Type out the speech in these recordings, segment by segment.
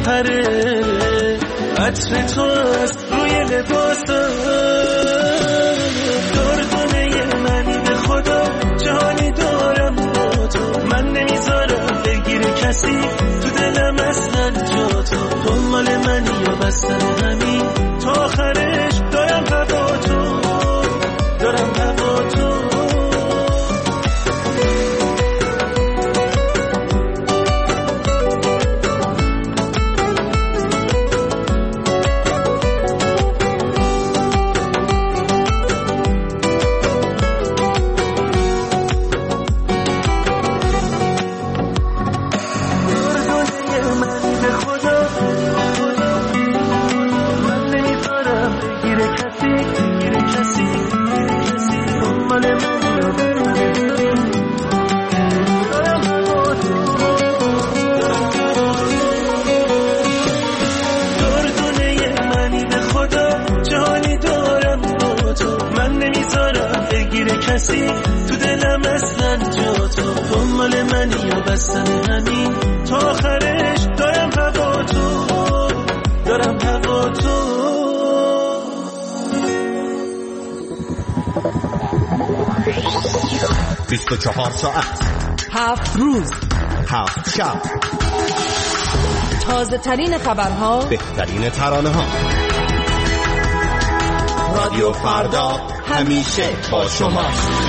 آخره عطر تو از روی لباسم دردونه منی به خدا جهانی دارم با تو من نمیذارم بگیره کسی تو دلم اصلا جا تو دنبال منی یا بستن همین تا آخرش دارم هوا تو دارم هوا تو کسی تو دلم اصلا جا تو دنبال منی یا بستن همین تا آخرش دارم هوا تو دارم هوا تو 24 ساعت 7 روز 7 شب تازه ترین خبرها بهترین ترانه ها رادیو فردا همیشه با شما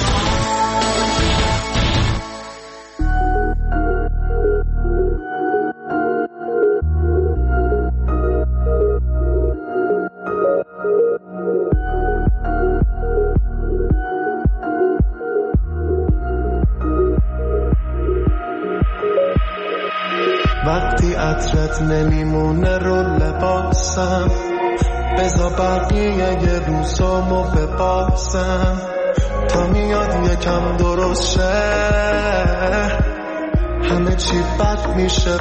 وقتی عطرت نمیمونه رو لباسم بذار بقیه یه روزامو بباسم تا میاد یکم درست شه همه چی بد میشه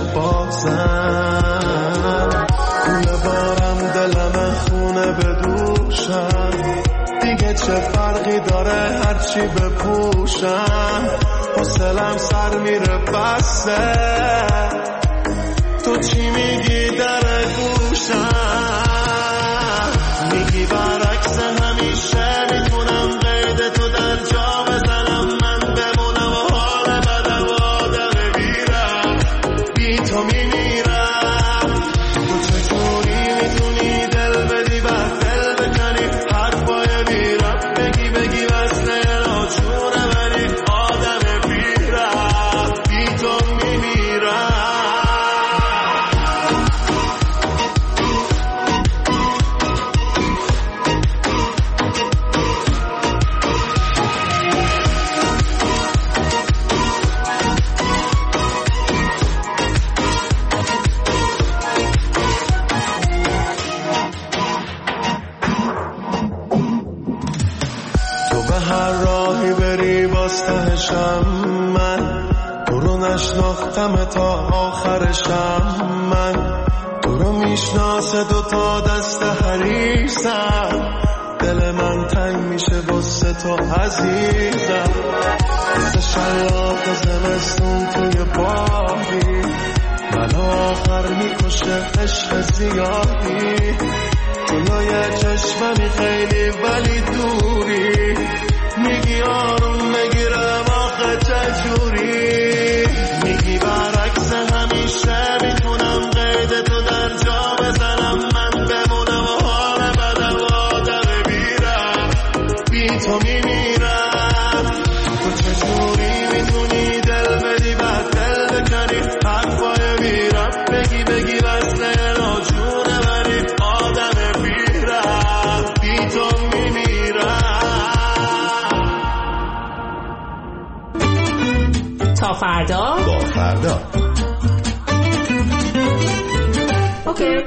بازم کوله بارم دلم خونه بدوشم دیگه چه فرقی داره هرچی بپوشم حوصلم سر میره بسته تو چی میگی در گوشم میگی برعکس همیشه میتونم قید تو در جا بزنم من بمونم و حال بدم آدم بیرم بی تو میمیرم تو چطوری میتونی دل بدی بر دل بکنی حرفای بیرم بگی وصله ناچونه منی آدم بیرم بی تو میمیرم من تو رو نشناختم تا آخرشم من تو رو میشناسه دوتا دست حریصم دل من تنگ میشه واسه تو عزیزم مثل شلاق زمستون توی باغی من آخر میکشه عشق زیادی جلوی چشممی خیلی ولی دوری میگی آروم بگیرم آخه چجوری میگی برعکس همیشه میتونم قید تو در جا بزنم من بمونم و حال بدم آدم بیرم بی تو میمیرم تو چجوری میتونی دل بدی بعد دل بکنی حرفای بیرم بگی وصله ناجونه منی آدم بیرم بی تو تا فردا با فردا اوکی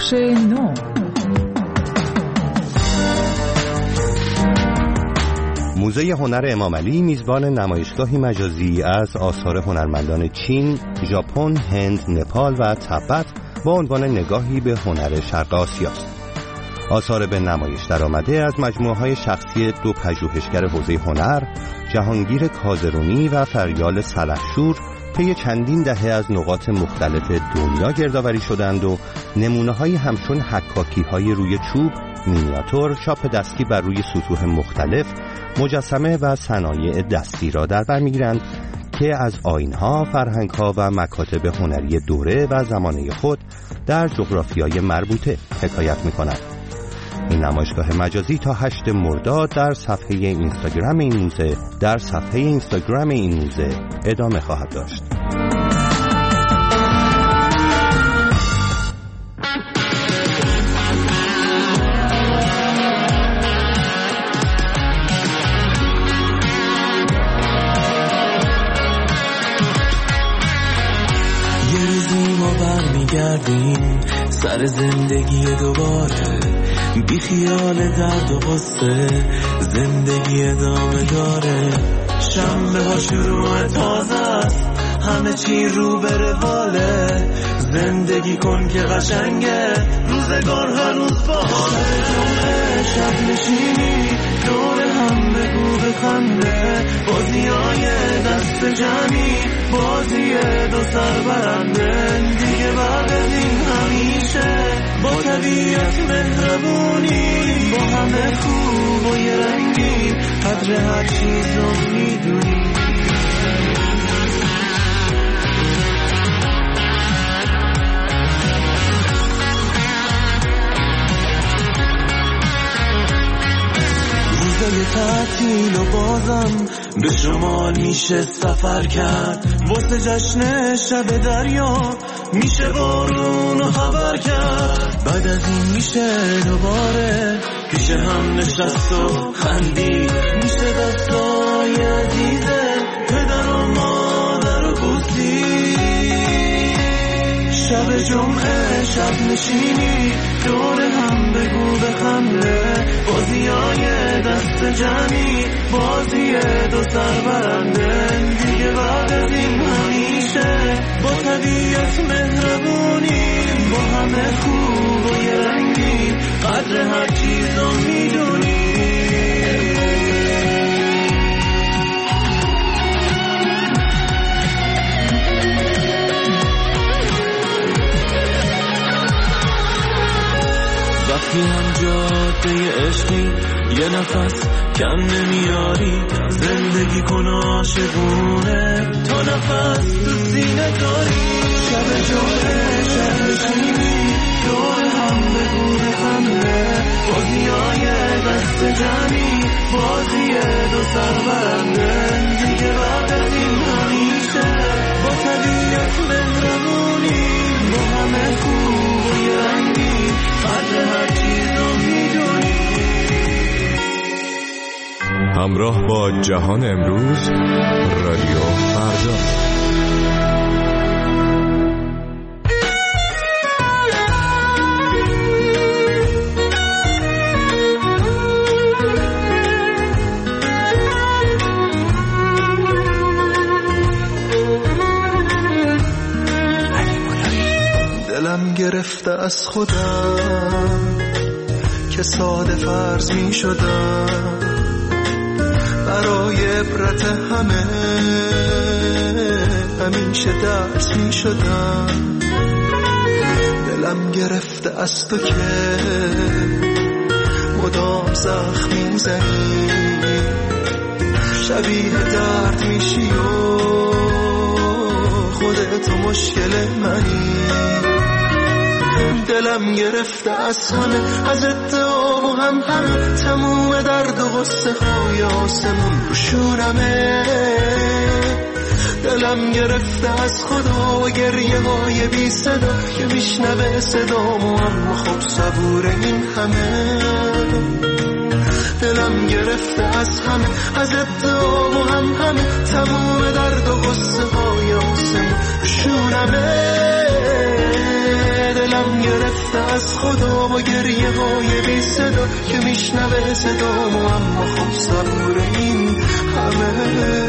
بخش 9. موزه هنر امامعلی میزبان نمایشگاهی مجازی از آثار هنرمندان چین، ژاپن، هند، نپال و تبت با عنوان نگاهی به هنر شرق آسیاست. آثار به نمایش درآمده از مجموعه‌های شخصی دو پژوهشگر حوزه هنر، جهانگیر کازرونی و فریال سلحشور، طی چندین دهه از نقاط مختلف دنیا گردآوری شدند و نمونه‌هایی همچون حکاکی‌های روی چوب، مینیاتور، چاپ دستی بر روی سطوح مختلف، مجسمه و صنایع دستی را در بر می‌گیرند که از آیین‌ها، فرهنگ‌ها و مکاتب هنری دوره و زمانه خود در جغرافیای مربوطه حکایت می‌کنند. این نمایشگاه مجازی تا 8 مرداد در صفحه اینستاگرام این موزه ادامه خواهد داشت. یه روزی ما برمیگردیم سر زندگی دوباره، بی خیال درد و غصه زندگی ادامه داره. شنبه ها شروع تازه است، همه چی رو به رواله. زندگی کن که قشنگه، روزگار هنوز باحاله. جمعه شب نشینی دور هم بگو بخنده، بازیای دست جمعی، بازی دو سر برنده. دیگه بعد از این همیشه با طبیعت مهربونی، با همه خوب و یه رنگین، قدر هر چیز رو میدونی. روزای تعطیل و بازم به شمال میشه سفر کرد، واسه جشن شب دریا میشه بارون و خبر کرد. بعد از این میشه دوباره پیش هم نشست و خندید، میشه دستای عزیزه پدر و مادر و بوسید. شب جمعه شب نشینی دور هم بگو بخنده، بازیای دست جمعی، بازی دو سر برنده. دیگه بعد از این همیشه با طبیعت مهربونی، با همه خوب و یه رنگین، قدر هر چیز رو میدونی. وقتی هم جاده عشقی یه نفس کم نمیاری، زندگی کن عاشقونه تا نفس تو سینه داری. شب جمعه شب نشینی دور هم بگو بخنده، بازیای دست جمعی، بازی دو سر برنده. دیگه بعد از این همیشه با طبیعت مهربونی، با همه خوب و یه رنگی، قدر هر چیز رو میدونی. همراه با جهان امروز، رادیو فردا. دلم گرفته از خودم که ساده فرض می شدم، برای عبرت همه همیشه درس می شدم. دلم گرفته از تو که مدام زخم می زنی، شبیه درد میشی و خودت مشکل منی. دلم گرفته از همه، از ادعا و همه، تموم درد و غصه های آسمون رو شونمه. دلم گرفته از خدا و گریه های بی صدا که میشنوه صدامو، اما خب صبور این همه. دلم گرفته از همه، از ادعا و همه، تموم درد و غصه های آسمون رو شونمه. دلم گرفته از خدا با گریه های بی صدا که میشنوه صدامو اما خب صبور این همه.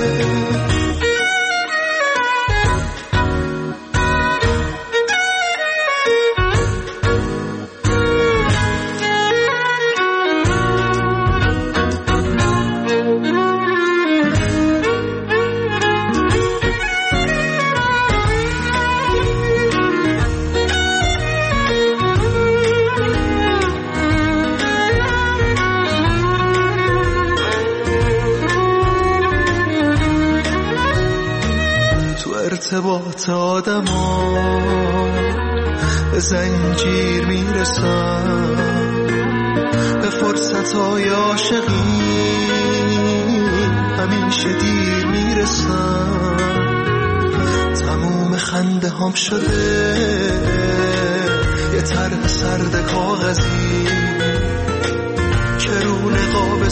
ارتباط آدم ها به زنجیر میرسن، به فرصت های عاشقی همیشه دیر میرسن. تموم خنده هم شده یه طرح سرد کاغذی که رو نقاب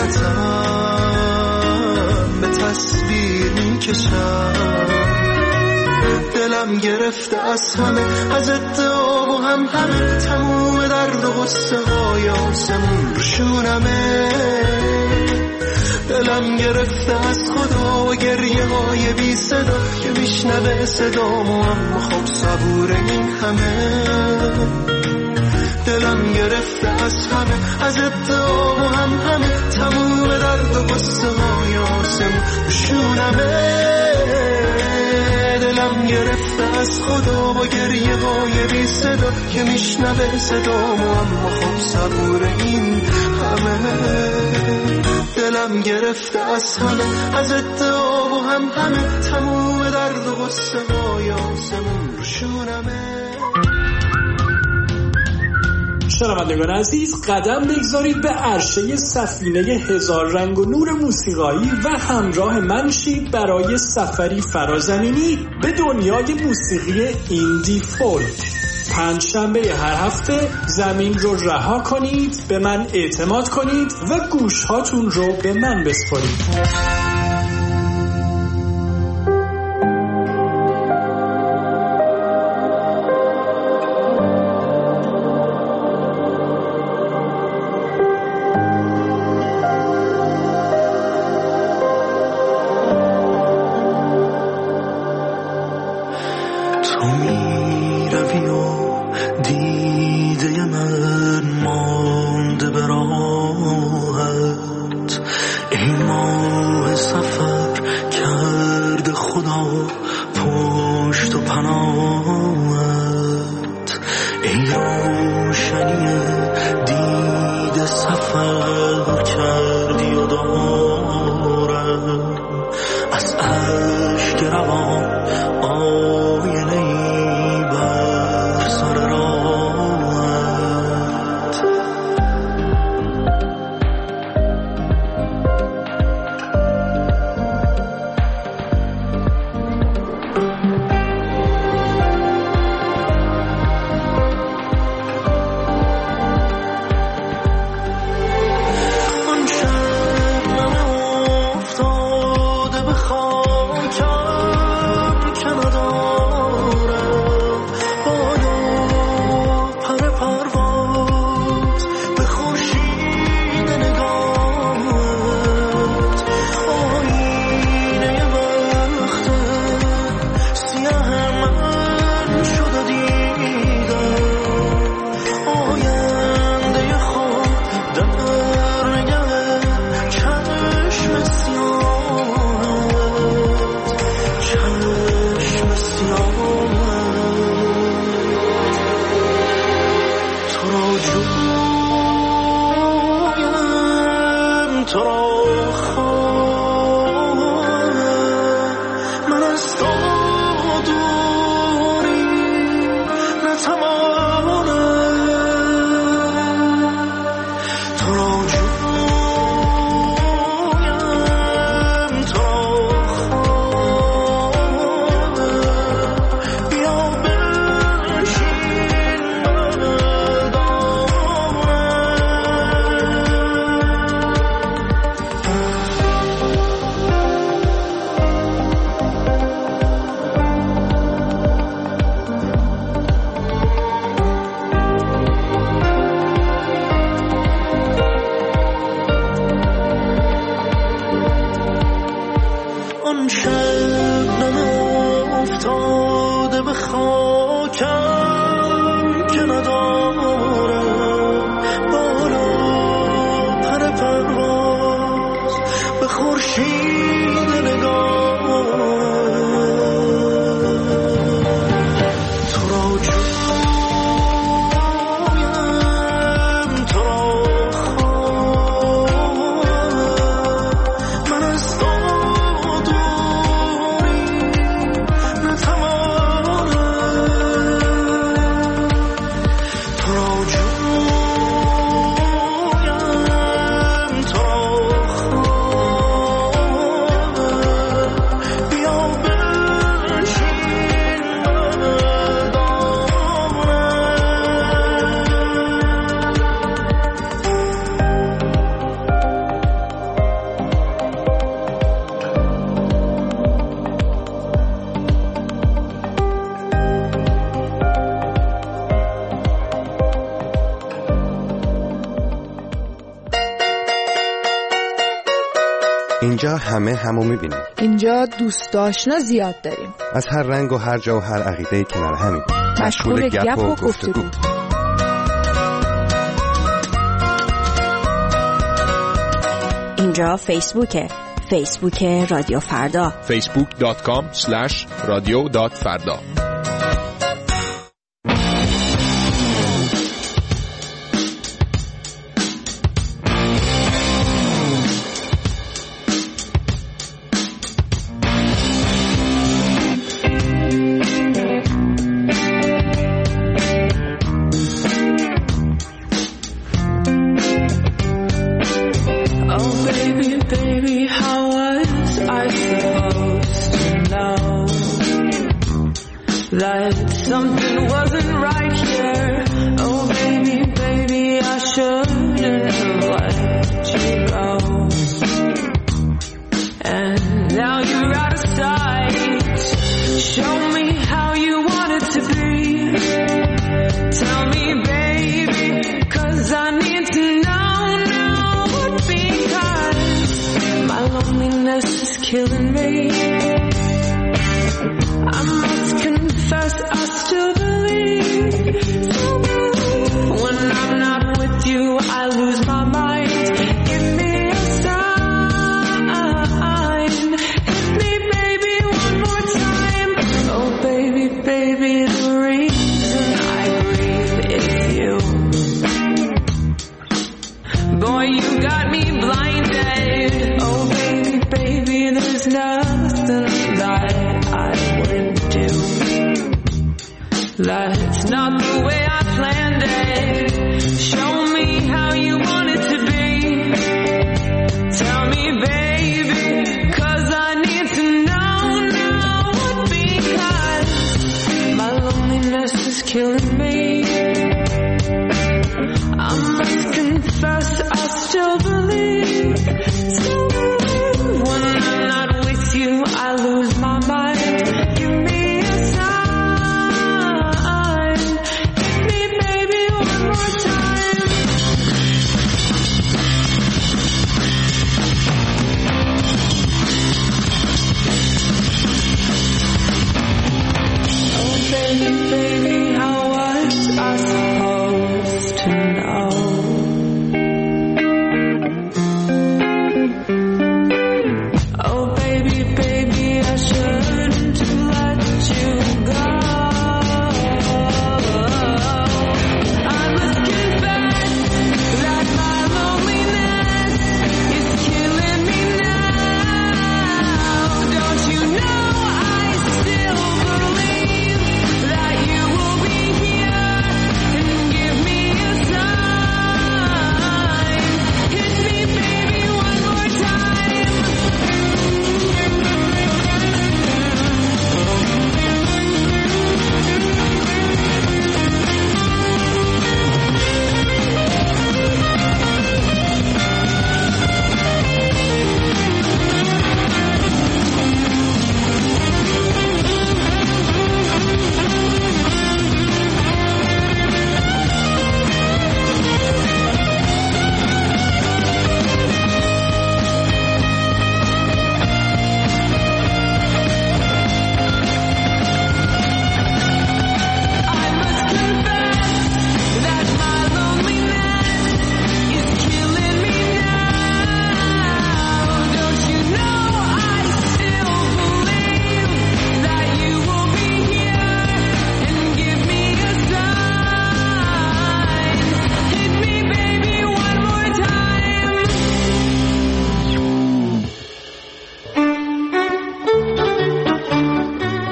صورتم به تصویر میکشن. دلم گرفته از همه، از ادعا و همه، تموم درد و غصه های آسمون رو شونمه. دلم گرفته از خدا و گریه های بی صدا که میشنوه صدامو اما خب صبور این همه. دلم گرفته از همه، از ادعا و همه، تموم درد و غصه های آسمون رو شونمه. دلم گرفته از خدا با گریه های بی صدا که میشنوه صدامو اما خب صبور این همه. دلم گرفته از همه، از ادعا و همه، تموم درد و غصه های آسمون رو شونمه. شنوندگان عزیز، قدم بگذارید به عرشه سفینه هزار رنگ و نور موسیقایی و همراه من شید برای سفری فرازمینی به دنیای موسیقی ایندی فولک. پنجشنبه هر هفته زمین رو رها کنید، به من اعتماد کنید و گوشهاتون رو به من بسپارید. اون شبنم افتاده به خاکم که ندارم بالا پر پرواز به خورشید نگاه تو را جویم تو را خواهم من از تو دوری نتوانم تو را جویم تو را خواهم بیا بنشین اینجا همه همو میبینیم. اینجا دوست آشنا زیاد داریم. از هر رنگ و هر جا و هر عقیده‌ای کنار همین. مشغول گپ و گفتگو. اینجا فیسبوک رادیو فردا. facebook.com/radio.farda. That something wasn't right here. Oh baby, baby, I shouldn't have let you go. And now you're out of sight. Show me how you want it to be. Tell me, baby, 'cause I need to know now. Because my loneliness is killing me. I must confess, I still believe. When I'm not with you, I lose my mind. Give me a sign. Hit me, baby, one more time. Oh, baby, baby, the reason I breathe is you. Boy, you got me blinded. Oh, baby, baby, there's nothing that I wouldn't do. That's not the way I planned it. Show me how you want it to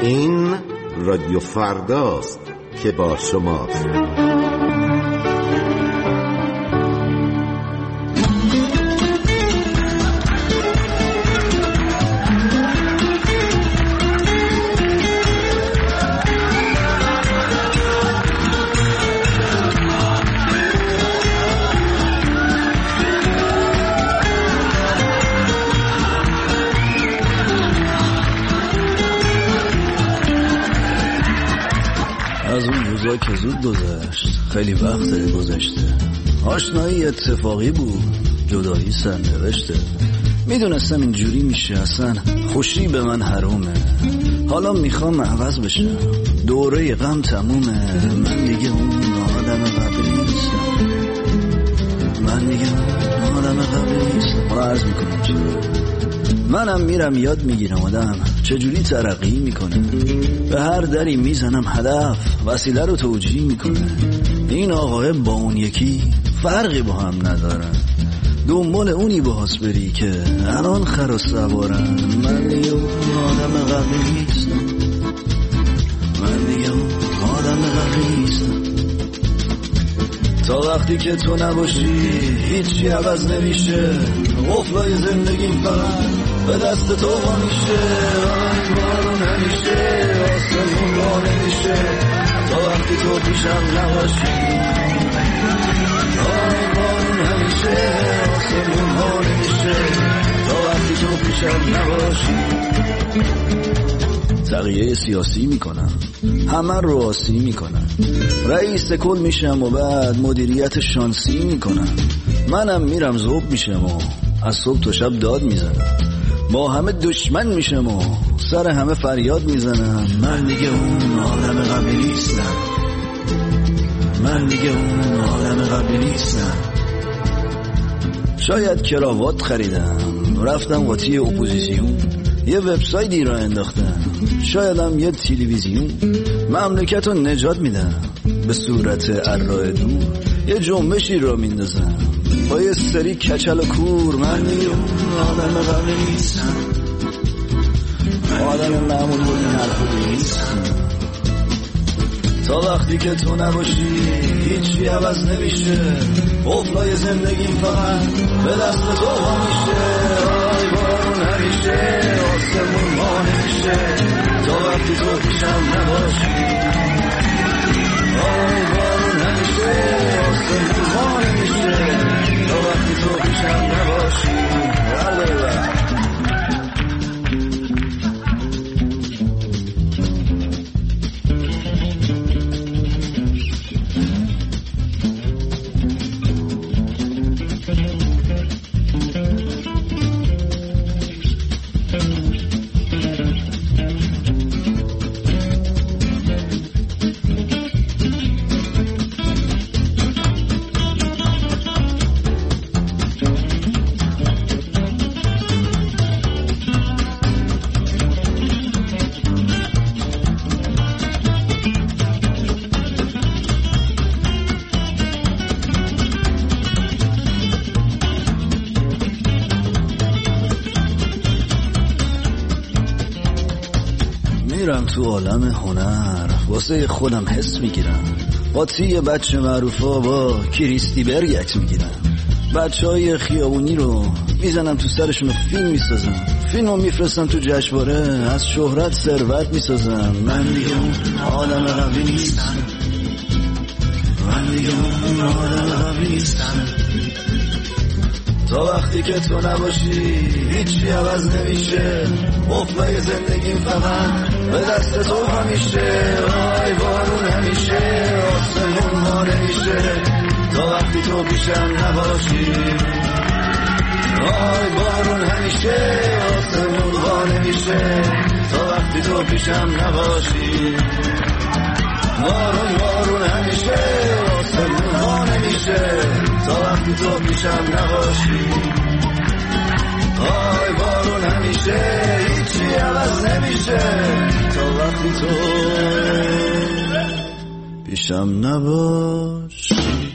این رادیو فرداست که با شماست. از اون روزا که زود گذشت، خیلی وقت گذشته. آشنایی اتفاقی بود، جدایی سرنوشته. میدونستم اینجوری میشه، اصلا خوشی به من حرومه. حالا میخوام عوض بشم، دوره غم تمومه. من دیگه اون آدم قبلی نیستم، من دیگه اون آدم قبلی نیستم. حالا عرض میکنم چرا. منم میرم یاد میگیرم آدم چجوری ترقی میکنه. به هر دری میزنم هدف وسیله رو توجیه میکنه. این آقای با اون یکی فرقی با هم ندارن، دنبال اونی باز بری که الان خر و سوارن. من دیگه اون آدم قبلی نیستم، من دیگه اون آدم قبلی نیستم. تا وقتی که تو نباشی هیچی عوض نمیشه. قفلای زندگیم فقط به دست تو ها میشه. بارون همیشه آسمون ها نمیشه. تا وقتی تو پیشم نباشی. بارون همیشه آسمون ها نمیشه. تا وقتی تو پیشم نباشی. تغییه سیاسی میکنم، همه رو آسی میکنم. رئیس کل میشم و بعد مدیریت شانسی میکنم. منم میرم ذوب میشم و از صبح تا شب داد میزنم. با همه دشمن میشم و سر همه فریاد میزنم. من دیگه اون آدم قبلی نیستم، من دیگه اون آدم قبلی نیستم. شاید کراوات خریدم، رفتم قاطی اپوزیسیون، یه وبسایتی را انداختم، شایدم یه تلویزیون. مملکت رو نجات میدم به صورت ارائه دور، یه جنبشی را میندازم با یه سری کچل و کور. من دیگه اون آدم قبلی نیستم، آدم معمول بود این حرفو نیستم. تا وقتی که تو نباشی هیچی عوض نمیشه. قفلای زندگیم فقط به دست تو ها میشه. آی بارون همیشه آسمون ها نمیشه. تا وقتی تو پیشم نباشی. آی بارون همیشه آسمون ها نمیشه. تا وقتی تو پیشم نباشی. میرم تو عالم هنر، واسه خودم حس میگیرم. قاطی بچه معروفا با کریستی برگ عکس میگیرم. بچه های خیابونی رو میزنم تو سرشون و فیلم میسازم. فیلمو میفرستم تو جشنواره، از شهرت ثروت میسازم. من دیگه اون آدم قبلی نیستم، من دیگه اون آدم قبلی نیستم. تا وقتی که تو نباشی هیچی عوض نمیشه. قفلای زندگیم فقط به دست تو همیشه. آی بارون همیشه آسمون ها نمیشه. تا وقتی تو پیشم نباشی. آی بارون همیشه آسمون ها نمیشه. تا وقتی تو پیشم نباشی. بارون همیشه آسمون ها نمیشه. تا وقتی تو پیشم نباشی. آی بارون همیشه هیچی عوض نمیشه. تا وقتی تو پیشم نباشی.